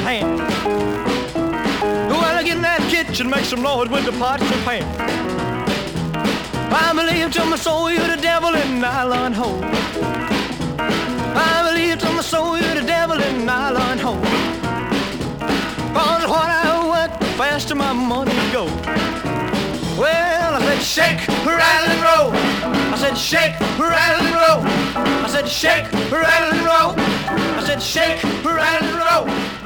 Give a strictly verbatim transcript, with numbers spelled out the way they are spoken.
hand. Well, I get in that kitchen, make some noise with the pots and pans. I believe to my soul you're the devil in nylon hole. I believe to my soul you're the devil in nylon hole. For what I work, the faster my money goes. Well, I said shake, rattle and roll. I said shake, rattle and roll. I said shake, rattle and roll. I said shake, rattle and roll.